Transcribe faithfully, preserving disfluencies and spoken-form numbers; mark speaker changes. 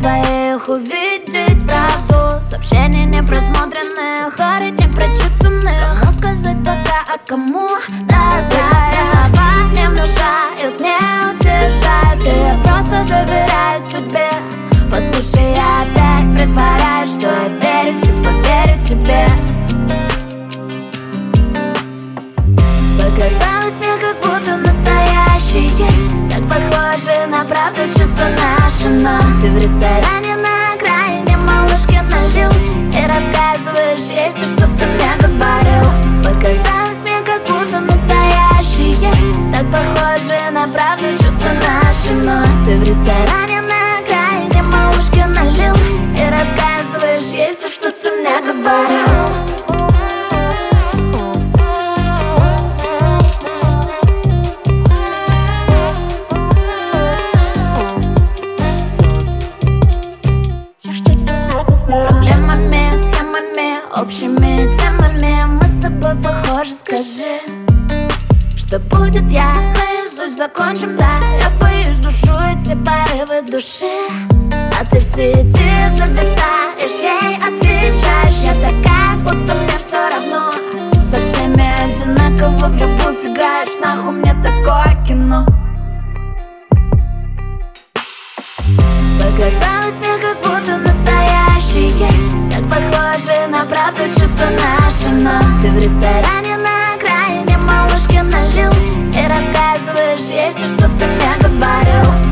Speaker 1: твоих увидеть правду. Сообщений не просмотренных, историй не прочитанных. Кому сказать пока, а кому назад? Слова не внушают, не утешают, и я просто доверяю себе. Послушай, я опять притворяюсь, что я верю, типа верю тебе. Показалось мне, как будто настоящее, так похоже на правду чувства наши. Но ты в ресторане на окраине малышке налил и рассказываешь ей все, что ты мне говорил. Показалось мне, как будто настоящее, так похоже на правду чувства наши. Но ты в ресторане на окраине малышке налил и рассказываешь ей все, что ты мне говорил. Проблемами, схемами, общими темами мы с тобой похожи, скажи, что будет, я наизусть закончим, да. Я боюсь душу, эти порывы души, а ты в сети зависаешь, ей отвечаешь. Я такая, будто мне все равно, со всеми одинаково в любовь играешь. Нахуй мне такое кино. Показалось мне, как будто настоящее, так похоже на правду чувства наши. Но ты в ресторане на окраине малышке налил и рассказываешь ей все, что ты мне говорил.